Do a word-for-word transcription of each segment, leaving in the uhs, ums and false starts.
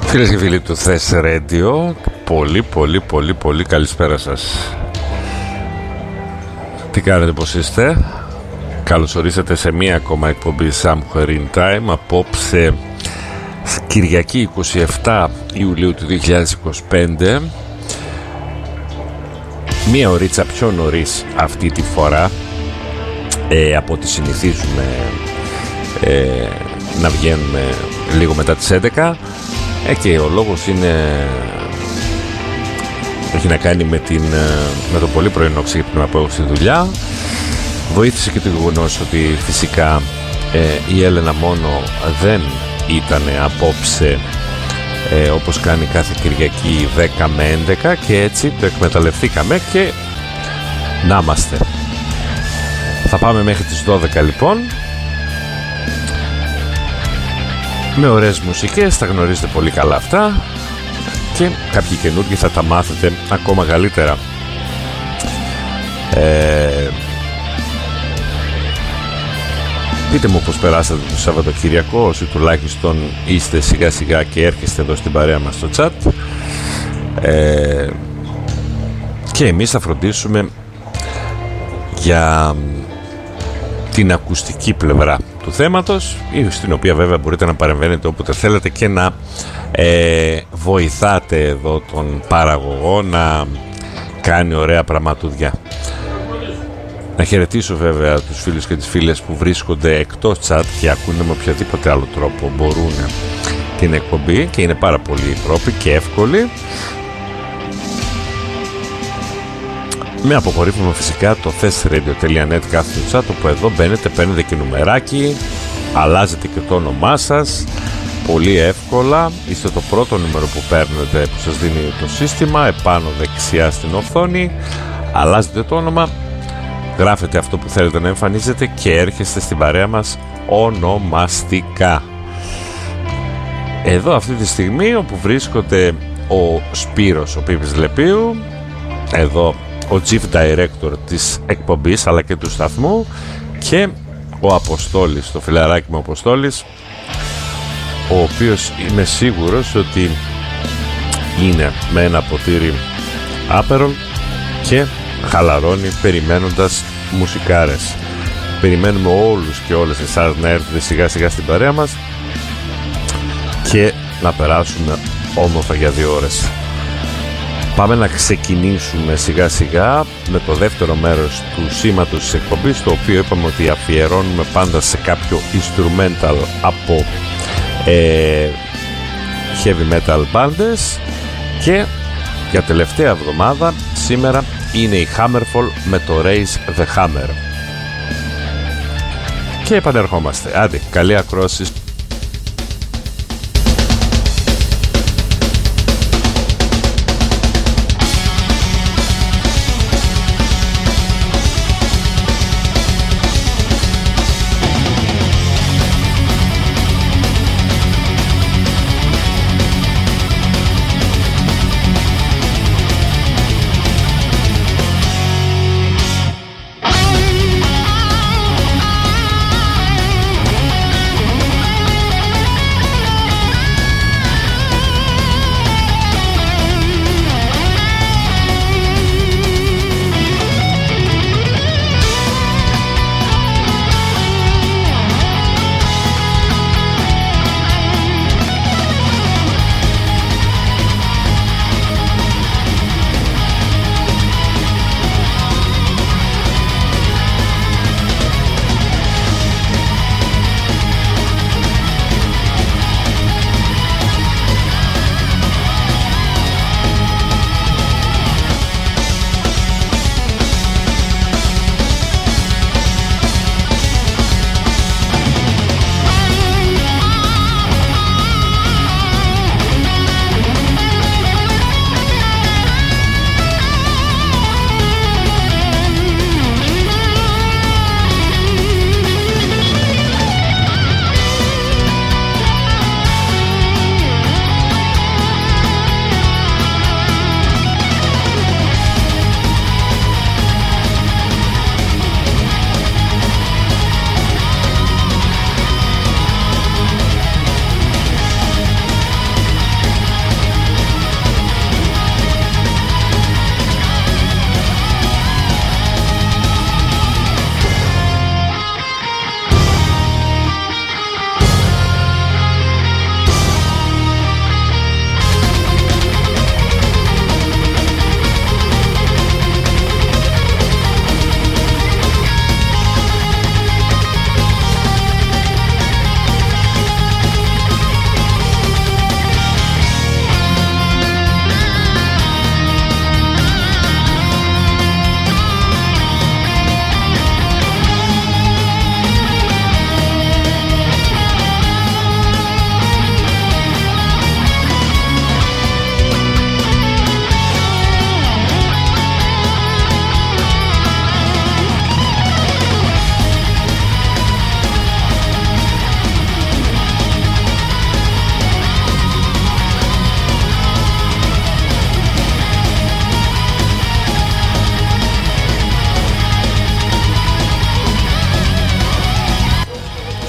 Φίλες και φίλοι του Θες Radio, πολύ πολύ πολύ πολύ καλησπέρα σας. Τι κάνετε, πως είστε? Καλώς ορίσατε σε μία ακόμα εκπομπή Somewhere in Time. Απόψε Κυριακή εικοστή εβδόμη Ιουλίου του δύο χιλιάδες είκοσι πέντε, μία ωρίτσα πιο νωρίς αυτή τη φορά ε, από ό,τι συνηθίζουμε ε, να βγαίνουμε λίγο μετά τις έντεκα. Ε, και ο λόγος είναι, έχει να κάνει με, την, με το πολύ πρωινό ξύπνημα που έχω στη δουλειά. Βοήθησε και το γεγονός ότι φυσικά ε, η Έλενα μόνο δεν ήταν απόψε ε, όπως κάνει κάθε Κυριακή δέκα με έντεκα, και έτσι το εκμεταλλευτήκαμε και να είμαστε. Θα πάμε μέχρι τις δώδεκα λοιπόν, με ωραίες μουσικές, τα γνωρίζετε πολύ καλά αυτά, και κάποιοι καινούργοι θα τα μάθετε ακόμα καλύτερα. Ε, πείτε μου πως περάσατε το Σαββατοκυριακό, όσοι τουλάχιστον είστε σιγά σιγά και έρχεστε εδώ στην παρέα μας στο chat. Ε, και εμείς θα φροντίσουμε για την ακουστική πλευρά του θέματος, στην οποία βέβαια μπορείτε να παρεμβαίνετε όποτε θέλετε και να ε, βοηθάτε εδώ τον παραγωγό να κάνει ωραία πραγματούδια. Να χαιρετήσω βέβαια τους φίλους και τις φίλες που βρίσκονται εκτός chat και ακούνε με οποιοδήποτε άλλο τρόπο μπορούν την εκπομπή, και είναι πάρα πολλοί τρόποι και εύκολοι. Με αποκορύφωμα φυσικά το thesradio τελεία net κάθετο chat, όπου εδώ μπαίνετε, παίρνετε και νουμεράκι, αλλάζετε και το όνομά σας πολύ εύκολα. Είστε το πρώτο νούμερο που παίρνετε, που σας δίνει το σύστημα επάνω δεξιά στην οθόνη. Αλλάζετε το όνομα, γράφετε αυτό που θέλετε να εμφανίζετε και έρχεστε στην παρέα μας ονομαστικά. Εδώ αυτή τη στιγμή όπου βρίσκονται ο Σπύρος ο Πίπης Λεπίου, εδώ ο Chief Director της εκπομπής αλλά και του σταθμού, και ο Αποστόλης, το φιλαράκι μου Αποστόλης, ο οποίος είμαι σίγουρος ότι είναι με ένα ποτήρι άπερον και χαλαρώνει περιμένοντας μουσικάρες. Περιμένουμε όλους και όλες εσάς να έρθετε σιγά σιγά στην παρέα μας και να περάσουμε όμορφα για δύο ώρες. Πάμε να ξεκινήσουμε σιγά σιγά με το δεύτερο μέρος του σήματος της εκπομπής, το οποίο είπαμε ότι αφιερώνουμε πάντα σε κάποιο instrumental από ε, heavy metal bands, και για τελευταία εβδομάδα σήμερα είναι η Hammerfall με το Raise the Hammer. Και επανερχόμαστε. Άντε, καλή ακρόαση.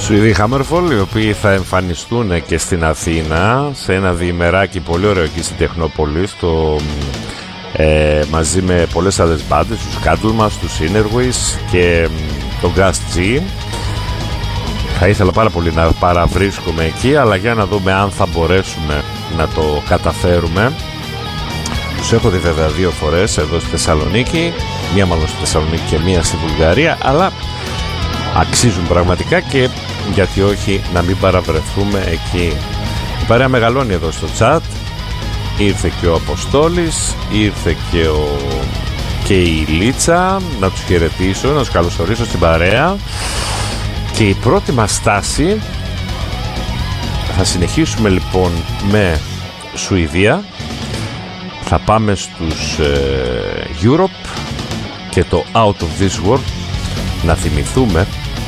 Σουηδοί Hammerfall, οι οποίοι θα εμφανιστούν και στην Αθήνα σε ένα διημεράκι πολύ ωραίο εκεί στην Τεχνόπολη, στο, ε, μαζί με πολλές άλλες μπάντες, τους Candlemas, τους Innerways και τον Gas G. Θα ήθελα πάρα πολύ να παραβρίσκουμε εκεί, αλλά για να δούμε αν θα μπορέσουμε να το καταφέρουμε. Τους έχω δει βέβαια δύο φορές εδώ στη Θεσσαλονίκη, μία μάλλον στη Θεσσαλονίκη και μία στη Βουλγαρία, αλλά αξίζουν πραγματικά και γιατί όχι να μην παραβρεθούμε εκεί. Η παρέα μεγαλώνει εδώ στο chat. Ήρθε και ο Αποστόλης, ήρθε και, ο... και η Λίτσα. Να τους χαιρετήσω, να τους καλωσορίσω στην παρέα. Και η πρώτη μας στάση, θα συνεχίσουμε λοιπόν με Σουηδία. Θα πάμε στους ε, Europe και το Out of This World. Να θυμηθούμε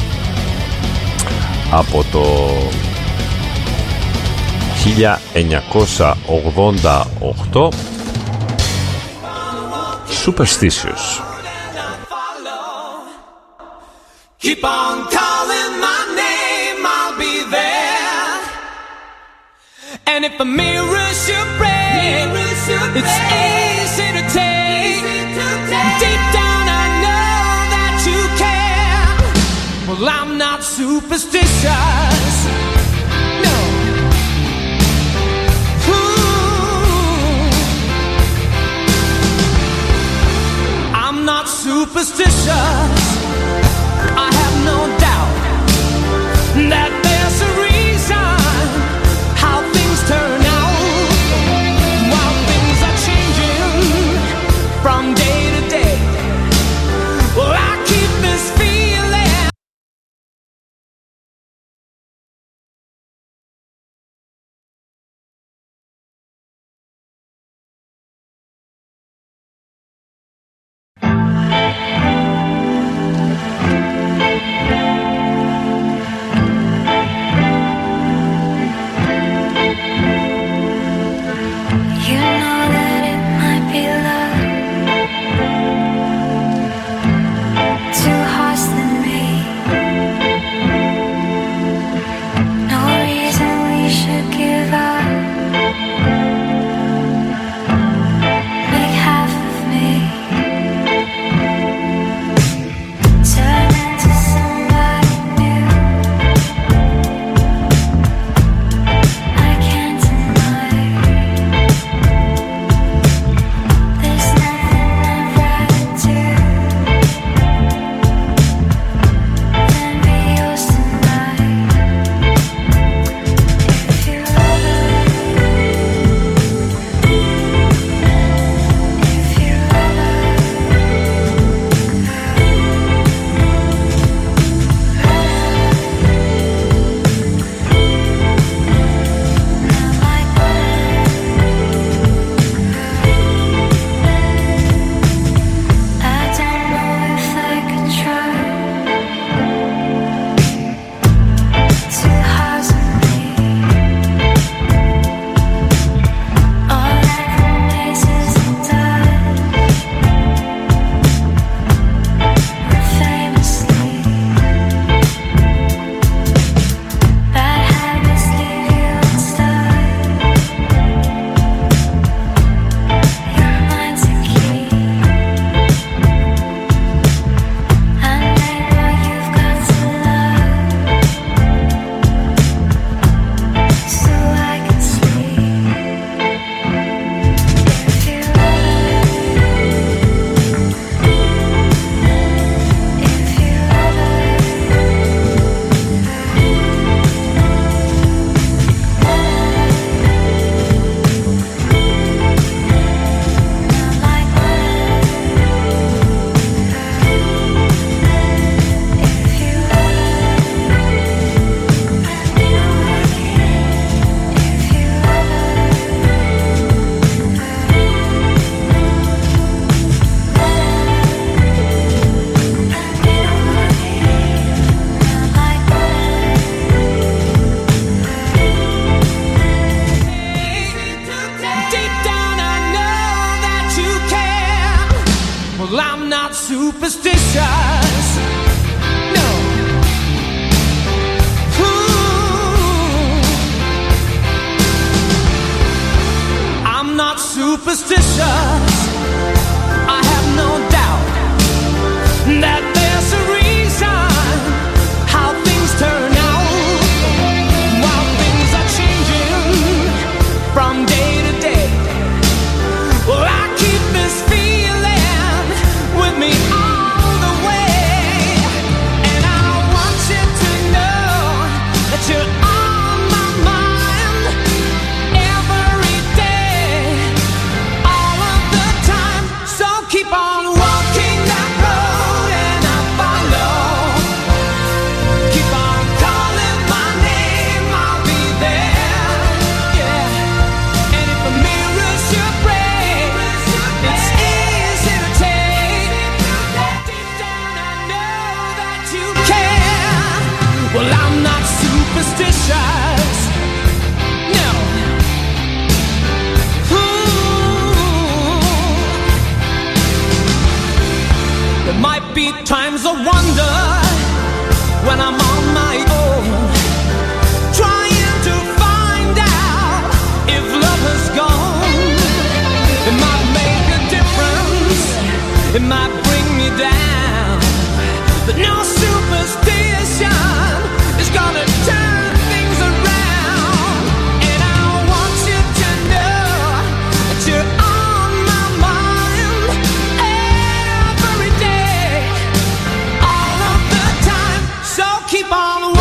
από το χίλια εννιακόσια ογδόντα οκτώ Superstitious. Keep on calling my name, I'll be there. And if a mirror should break, mirror should it's break. Easy to take. Easy to take. Deep down I know that you care. Well, I'm not superstitious. No. Ooh. I'm not superstitious. I have no doubt that there's a reason how things turn out, while things are changing from day to day. Well, I keep this feeling. you're on my mind every day, all of the time. So keep on walking that road and I'll follow. Keep on calling my name, I'll be there. Yeah. And if the mirrors should break, it's easy to take. Deep down I know that you care. Well, I'm not superstitious. No. Ooh. There might be times of wonder when I'm on my own, trying to find out if love has gone. It might make a difference, it might bring me down, but no superstition is gonna turn things around. And I want you to know that you're on my mind every day, all of the time. So keep on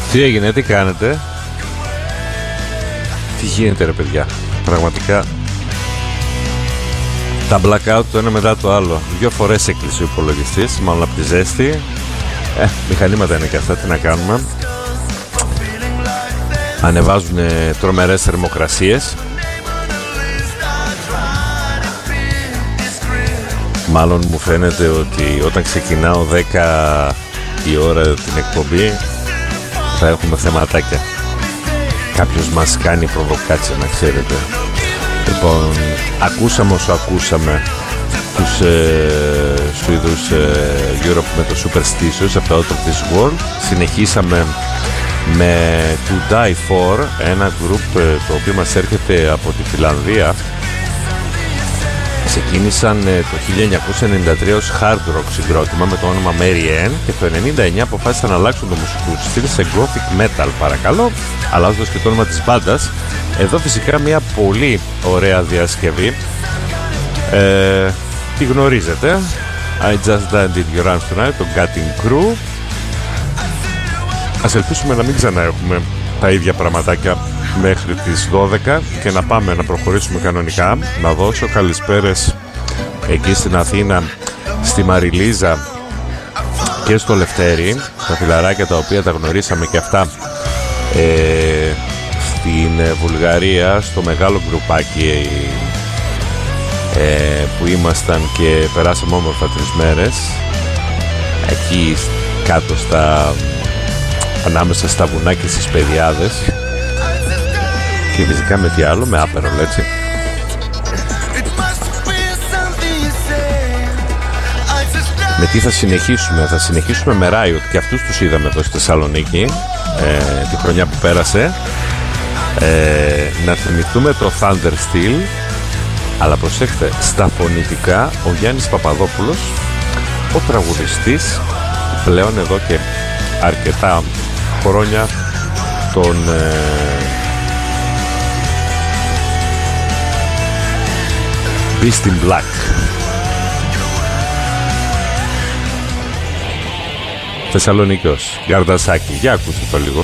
Τι έγινε, τι κάνετε? Τι γίνεται ρε παιδιά? Πραγματικά τα blackout το ένα μετά το άλλο. Δύο φορές έκλεισε ο υπολογιστής, μάλλον από τη ζέστη. Ε, μηχανήματα είναι και αυτά, τι να κάνουμε. Ανεβάζουν τρομερές θερμοκρασίες. Μάλλον μου φαίνεται ότι όταν ξεκινάω δέκα η ώρα την εκπομπή θα έχουμε θεματάκια. Κάποιος μας κάνει προβοκάτσια, να ξέρετε. Λοιπόν, ακούσαμε όσο ακούσαμε τους ε, Σουηδούς ε, Europe με το Superstitious από τα Out of This World. Συνεχίσαμε με To Die For, ένα group ε, το οποίο μας έρχεται από τη Φιλανδία. Ξεκίνησαν ε, το χίλια εννιακόσια ενενήντα τρία ως hard rock συγκρότημα με το όνομα Mary Ann και το ενενήντα εννιά αποφάσισαν να αλλάξουν το μουσικό στυλ σε gothic metal, παρακαλώ, αλλάζοντας και το όνομα της μπάντας. Εδώ φυσικά μια πολύ ωραία διασκευή, ε, τη γνωρίζετε, I Just Died in Your Arms Tonight, το Gutting Crew. Ας ελπίσουμε να μην ξανά έχουμε τα ίδια πραγματάκια μέχρι τις δώδεκα και να πάμε να προχωρήσουμε κανονικά. Να δώσω καλησπέρες εκεί στην Αθήνα, στη Μαριλίζα και στο Λευτέρι, τα φιλαράκια τα οποία τα γνωρίσαμε και αυτά ε, στην Βουλγαρία, στο μεγάλο γκρουπάκι ε, που ήμασταν και περάσαμε όμορφα τρεις μέρες εκεί κάτω στα, ανάμεσα στα βουνά και στις πεδιάδες. Και φυσικά με τι άλλο, με άπερολ, έτσι. Με τι θα συνεχίσουμε? Θα συνεχίσουμε με Riot, και αυτούς τους είδαμε εδώ στη Θεσσαλονίκη ε, τη χρονιά που πέρασε. ε, Να θυμηθούμε το Thunder Steel. Αλλά προσέξτε, στα φωνητικά ο Γιάννης Παπαδόπουλος, ο τραγουδιστής, πλέον εδώ και αρκετά χρόνια τον ε, Beast in Black. Θεσσαλονίκος, Γαρδασάκη. Για ακούστε το λίγο.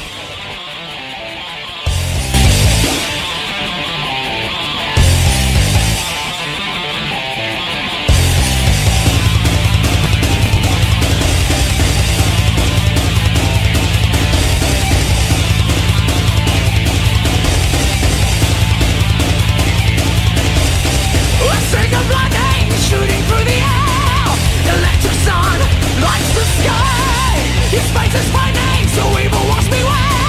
His face is frightening, so evil walks me well.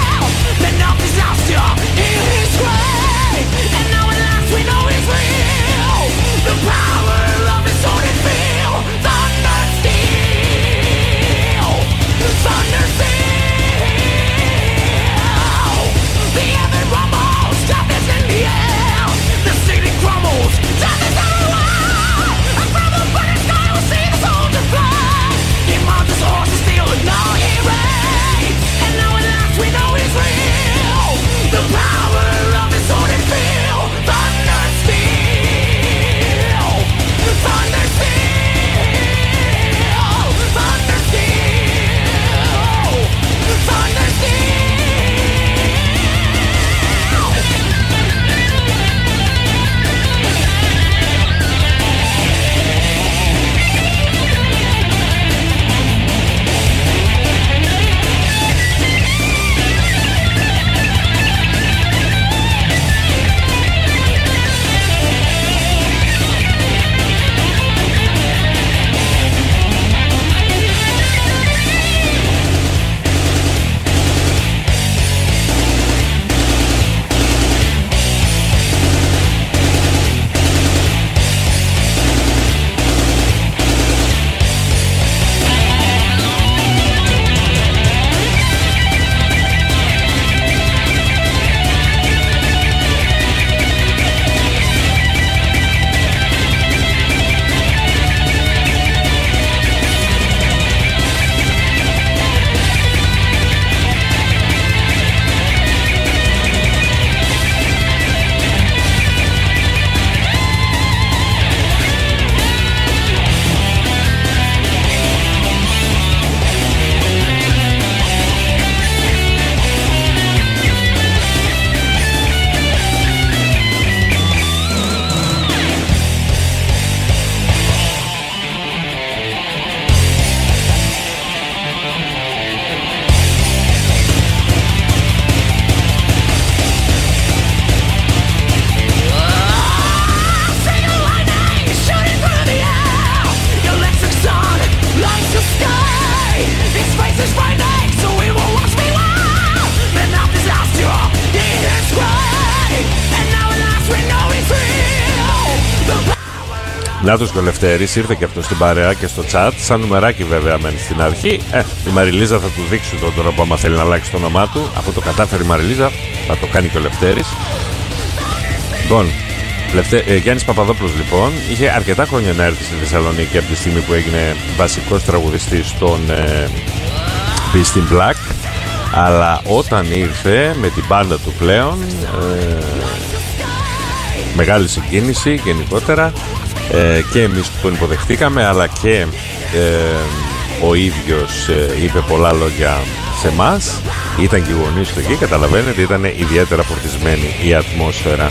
Νάτος και ο Λευτέρης, ήρθε και αυτό στην παρέα και στο chat. Σαν νουμεράκι βέβαια μένει στην αρχή. Ε, η Μαριλίζα θα του δείξει τον τρόπο άμα θέλει να αλλάξει το όνομά του. Αφού το κατάφερε η Μαριλίζα, θα το κάνει και ο Λευτέρης. Λοιπόν, Λευτε... ε, Γιάννης Παπαδόπουλος λοιπόν είχε αρκετά χρόνια να έρθει στη Θεσσαλονίκη από τη στιγμή που έγινε βασικός τραγουδιστής των ε, Beast in Black. Αλλά όταν ήρθε με την μπάντα του πλέον, ε, μεγάλη συγκίνηση γενικότερα, ε, και εμείς που τον υποδεχτήκαμε, αλλά και ε, ο ίδιος ε, είπε πολλά λόγια σε εμάς. Ήταν και οι γονείς του εκεί, καταλαβαίνετε, ήταν ιδιαίτερα φορτισμένη η ατμόσφαιρα.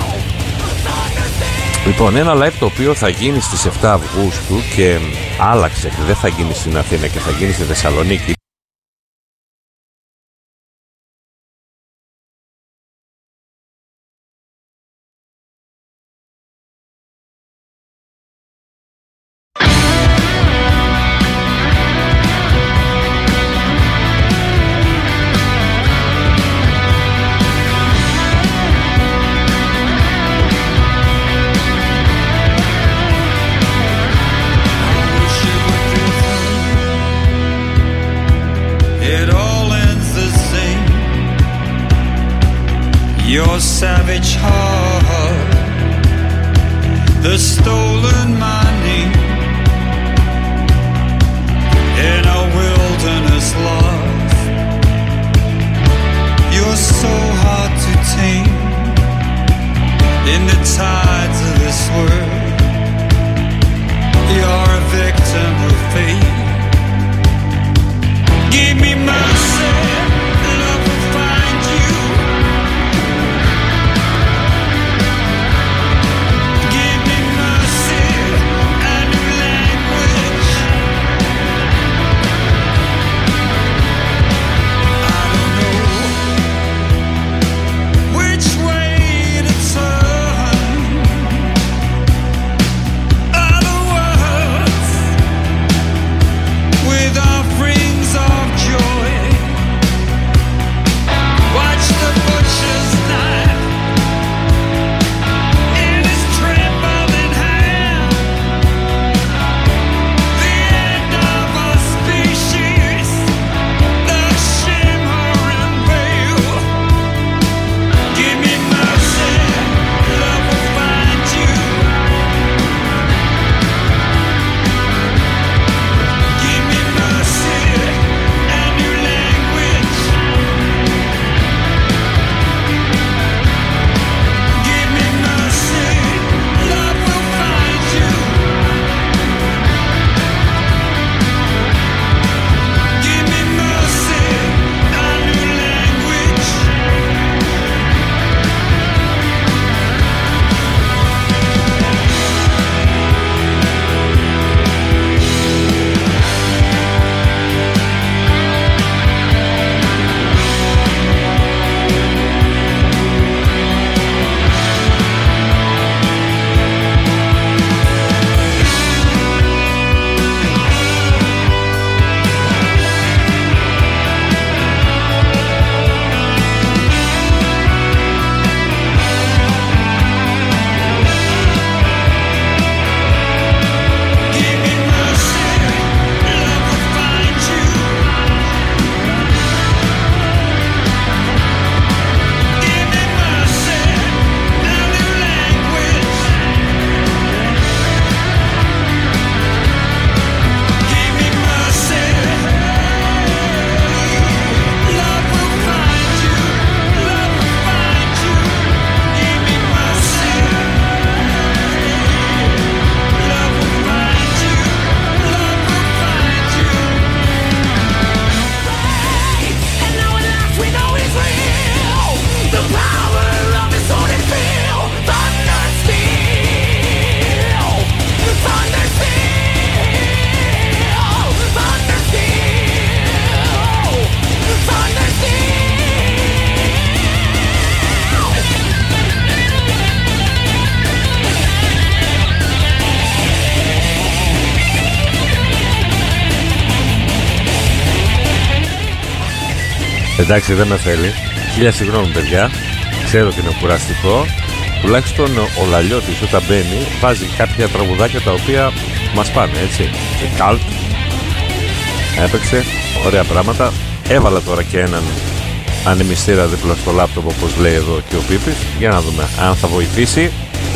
Λοιπόν, ένα live το οποίο θα γίνει στις επτά Αυγούστου και άλλαξε, δεν θα γίνει στην Αθήνα και θα γίνει στη Θεσσαλονίκη. Your savage heart, the stolen money in a wilderness lost. You're so hard to tame in the tides of this world. You're a victim of fate. Give me mercy. Εντάξει, δεν με θέλει. Χίλια συγγνώμη παιδιά. Ξέρω ότι είναι κουραστικό. τουλάχιστον ο Λαλιώτης όταν μπαίνει βάζει κάποια τραγουδάκια τα οποία μας πάνε, έτσι. Η Cult έπαιξε, ωραία πράγματα. Έβαλα τώρα και έναν ανεμιστήρα δίπλα στο λάπτοπ, όπως λέει εδώ και ο Πίπης, για να δούμε αν θα βοηθήσει.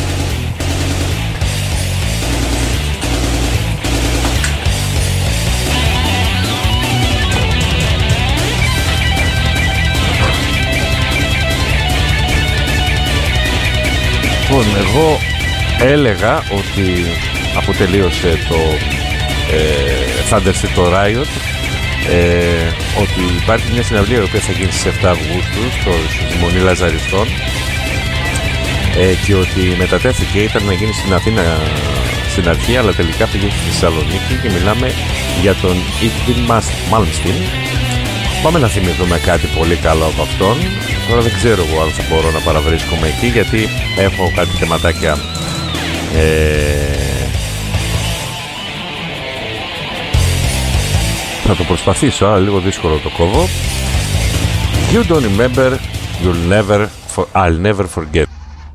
Λοιπόν, εγώ έλεγα ότι αφού τελείωσε το ε, Thunder City, το Riot, ε, ότι υπάρχει μια συναυλία η οποία θα γίνει στις επτά Αυγούστου στο Μονή Λαζαριστών, ε, και ότι μετατέθηκε, ήταν να γίνει στην Αθήνα στην αρχή, αλλά τελικά πήγε στη Θεσσαλονίκη και μιλάμε για τον Irvin Malmsteen. Πάμε να θυμηθούμε κάτι πολύ καλό από αυτόν. Τώρα δεν ξέρω εγώ αν θα μπορώ να παραβρίσκομαι εκεί, γιατί έχω κάτι θεματάκια ε, θα το προσπαθήσω, αλλά λίγο δύσκολο το κόβω. You don't remember, you'll never, for, I'll never forget.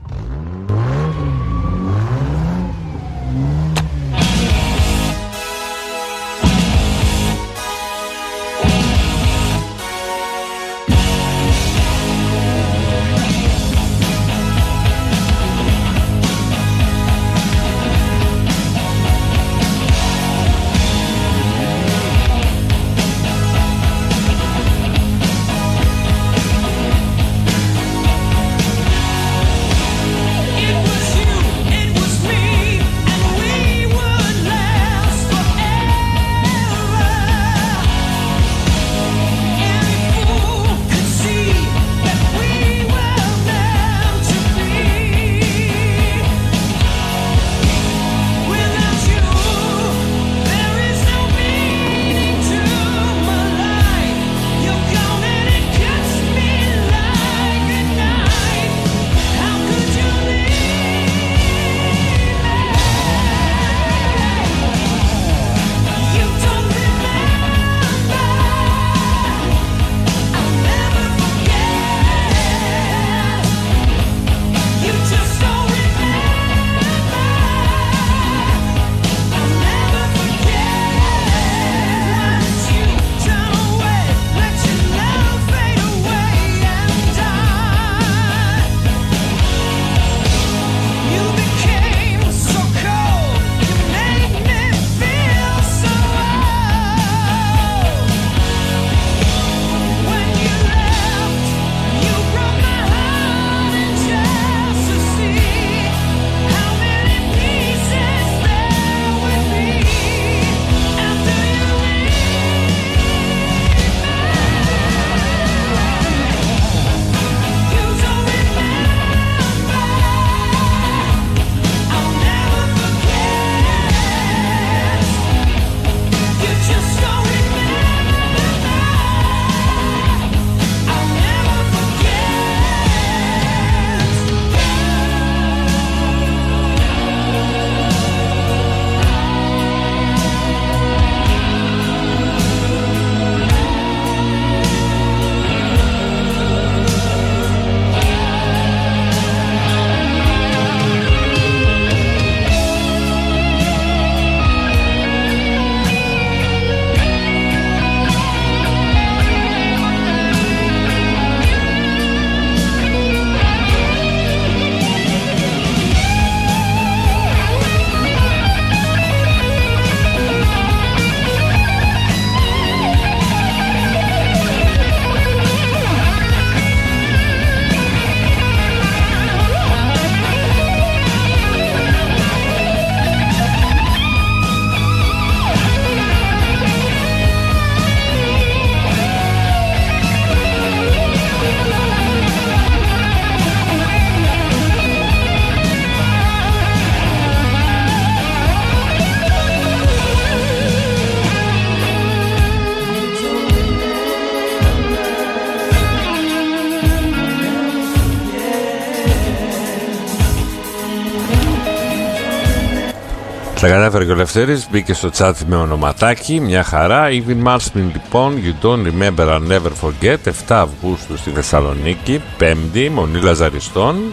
Τα κατάφερε και ο Λευτέρης, μπήκε στο chat με ονοματάκι, μια χαρά. Irvin Malmsteen λοιπόν, You Don't Remember I'll Never Forget, επτά Αυγούστου στη Θεσσαλονίκη, Πέμπτη, Μονή Λαζαριστών.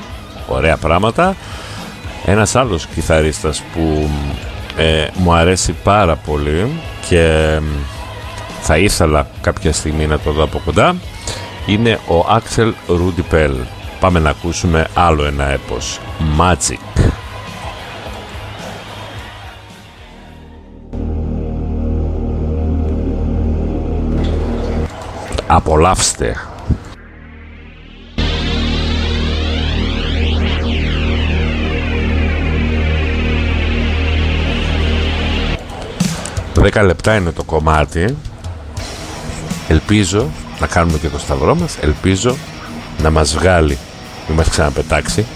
ωραία πράγματα. Ένας άλλος κιθαρίστας που ε, μου αρέσει πάρα πολύ και θα ήθελα κάποια στιγμή να το δω από κοντά είναι ο Άξελ Ρούντι Πέλ. Πάμε να ακούσουμε άλλο ένα έπος, Magic. Απολαύστε. Δέκα λεπτά είναι το κομμάτι. Ελπίζω να κάνουμε και το σταυρό μας. Ελπίζω να μας βγάλει, μην μας ξαναπετάξει.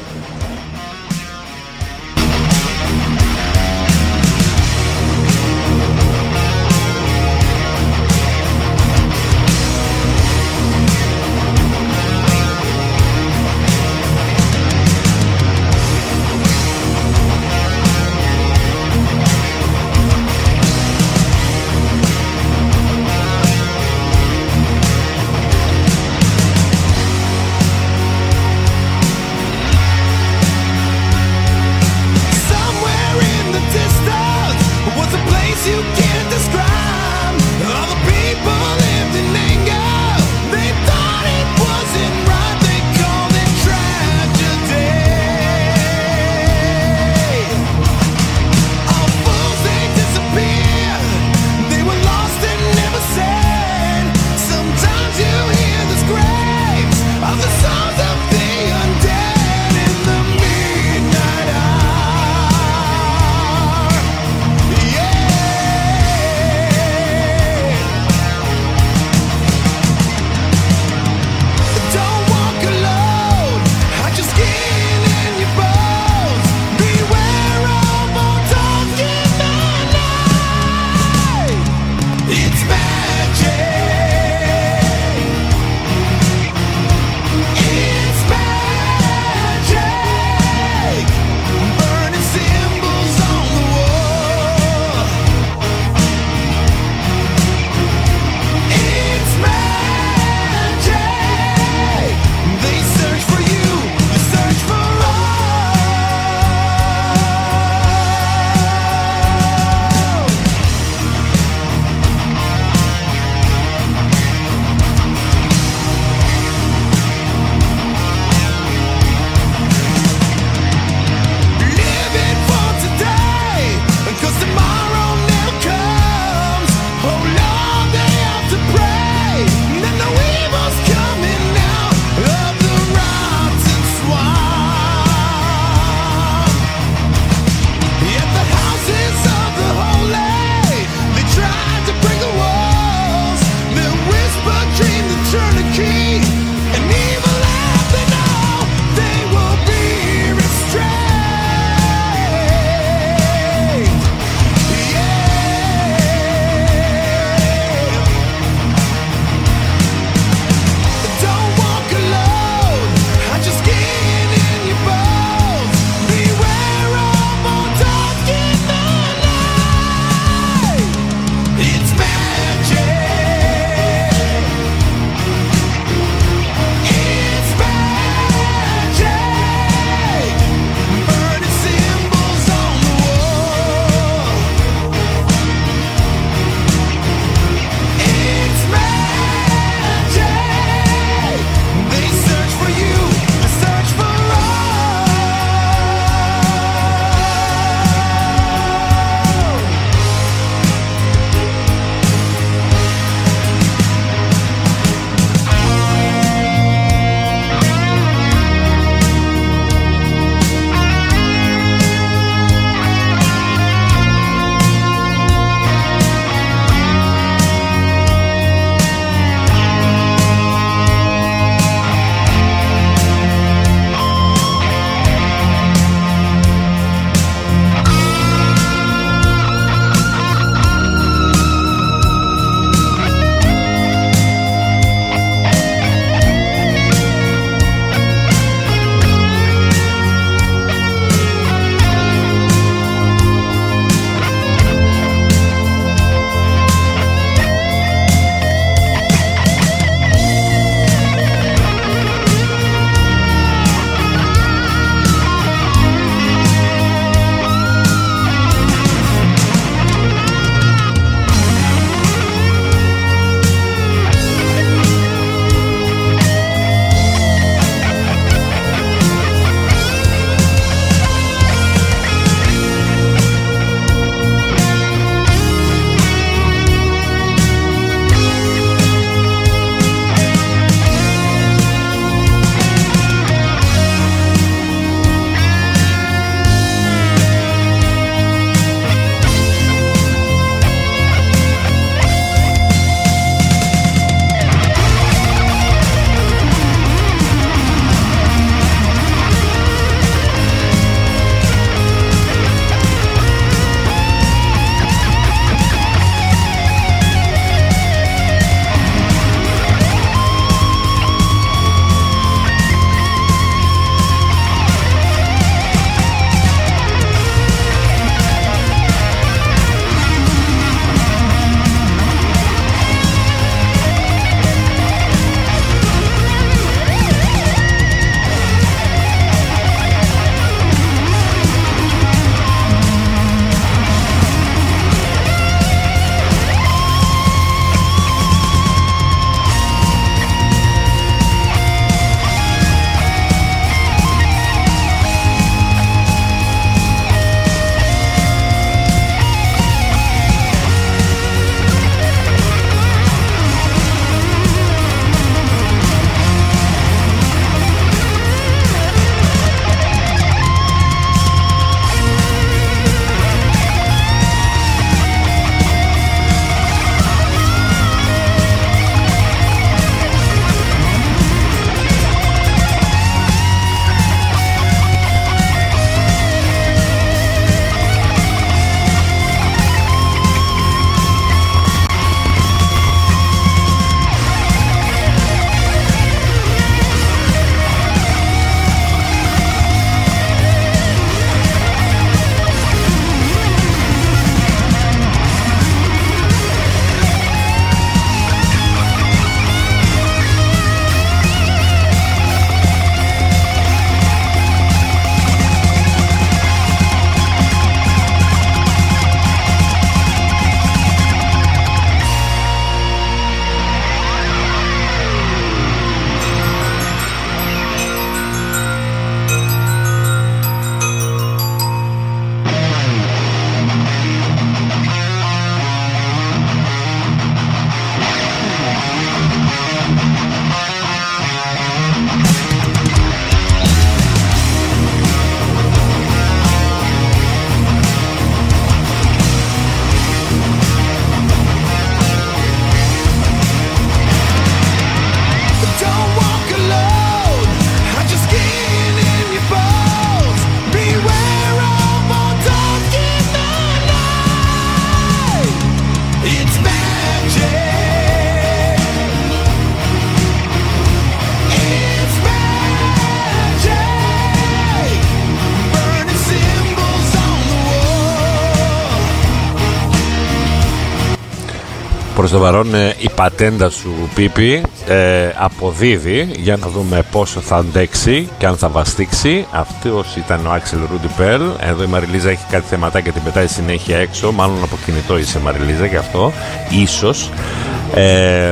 Προς το παρόν η πατέντα σου, Πίπη, ε, αποδίδει, για να δούμε πόσο θα αντέξει και αν θα βαστίξει. Αυτός ήταν ο Άξελ Ρούντι Πέρλ. Εδώ η Μαριλίζα έχει κάτι θεματά και την πετάει συνέχεια έξω. Μάλλον από κινητό είσαι, Μαριλίζα, γι' αυτό ίσως. ε,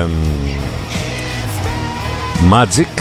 Magic.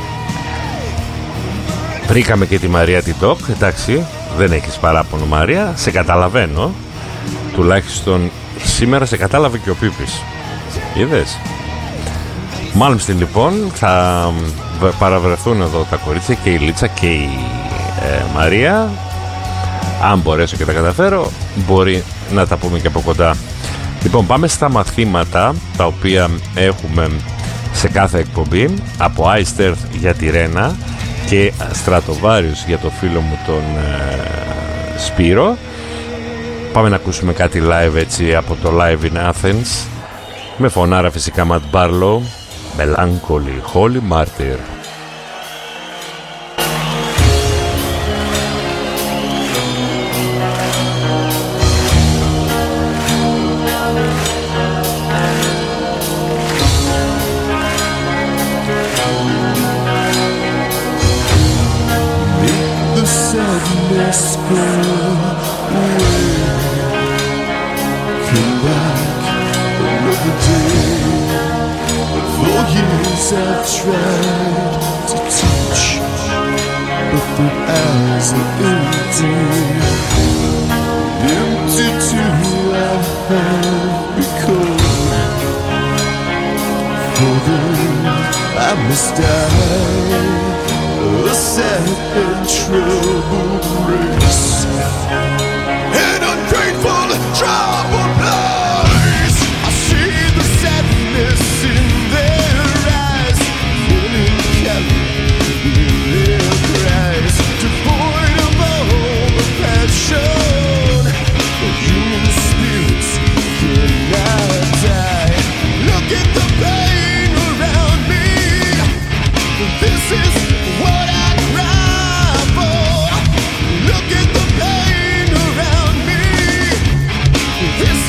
Βρήκαμε και τη Μαρία Τιτόκ. Εντάξει, δεν έχεις παράπονο, Μαρία, σε καταλαβαίνω. Τουλάχιστον σήμερα σε κατάλαβε και ο Πίπης. Είδες. Μάλμστιν, λοιπόν, θα παραβρεθούν εδώ τα κορίτσια, και η Λίτσα και η ε, Μαρία. Αν μπορέσω και τα καταφέρω, μπορεί να τα πούμε και από κοντά. Λοιπόν, πάμε στα μαθήματα τα οποία έχουμε σε κάθε εκπομπή. Από Iced Earth για τη Ρένα και Στρατοβάριους για το φίλο μου τον ε, Σπύρο. Πάμε να ακούσουμε κάτι live, έτσι, από το Live in Athens, με φωνάρα φυσικά Matt Barlow, Melancholy Holy Martyr. I've tried to teach, but the eyes are empty. Empty too, I have become. For them, I must die a sad and troubled race, an ungrateful, troubled place. I see the sadness in their eyes, their cries, devoid of all the passion. Human spirits cannot die. Look at the pain around me. This is what I cry for. Look at the pain around me. This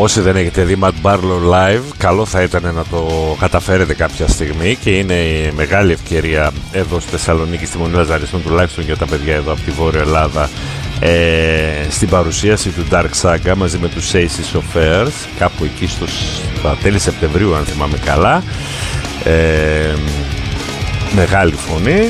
όσοι δεν έχετε δει Matt Barlow live, καλό θα ήταν να το καταφέρετε κάποια στιγμή, και είναι η μεγάλη ευκαιρία εδώ στη Θεσσαλονίκη, στη Μονή Λαζαριστών, τουλάχιστον για τα παιδιά εδώ από τη Βόρεια Ελλάδα, ε, στην παρουσίαση του Dark Saga μαζί με τους Aces of Earth, κάπου εκεί στο, στα τέλη Σεπτεμβρίου αν θυμάμαι καλά. ε, Μεγάλη φωνή,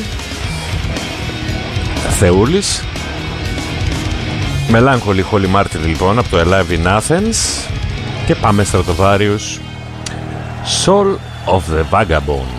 Θεούλης. Melancholy Holy Martyr λοιπόν από το Alive in Athens, και πάμε Stratovarius, Soul of the Vagabond.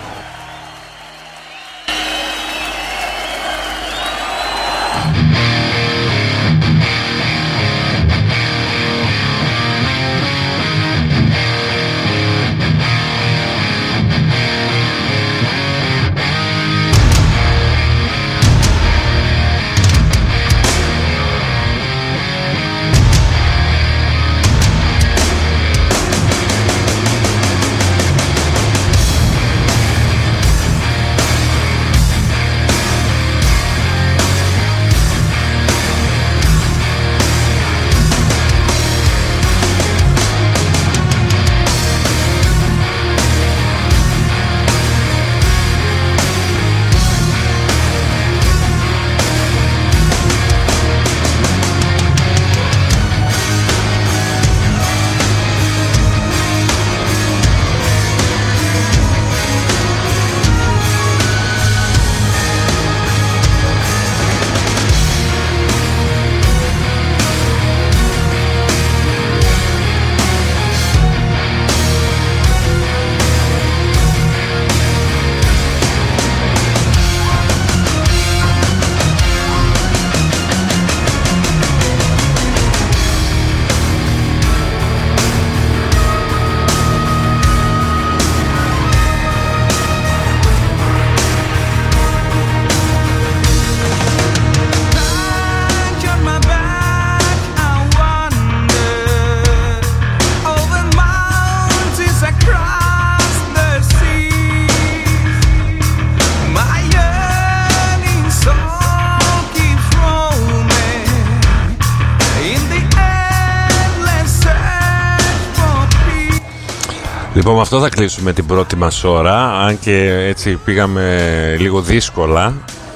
Λοιπόν, με αυτό θα κλείσουμε την πρώτη μας ώρα, αν και έτσι πήγαμε λίγο δύσκολα,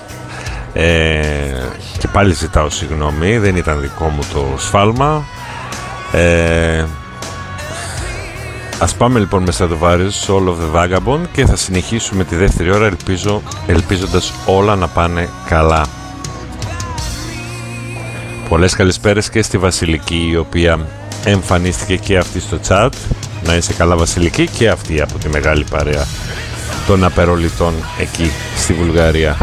ε, και πάλι ζητάω συγγνώμη, δεν ήταν δικό μου το σφάλμα. ε, Ας πάμε λοιπόν με Stratovarius, Soul of the Vagabond, και θα συνεχίσουμε τη δεύτερη ώρα, ελπίζω, ελπίζοντας όλα να πάνε καλά. Πολλές καλησπέρες και στη Βασιλική, η οποία εμφανίστηκε και αυτή στο chat. Να είσαι καλά Βασιλική, και αυτή από τη μεγάλη παρέα των απερολιτών εκεί στη Βουλγαρία.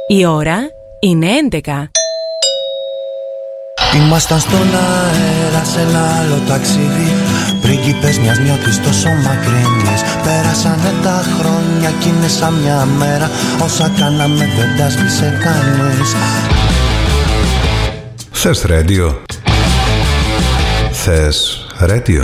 Η ώρα είναι έντεκα. Ήμασταν στον αέρα σε ένα άλλο ταξίδι, πρίγκιπες μιας νιώτης τόσο μακρινής. Πέρασανε τα χρόνια κι είναι σαν μια μέρα, όσα κάναμε δεν τα σβήσε κανείς. Θες ρέντιο? Θες ρέντιο?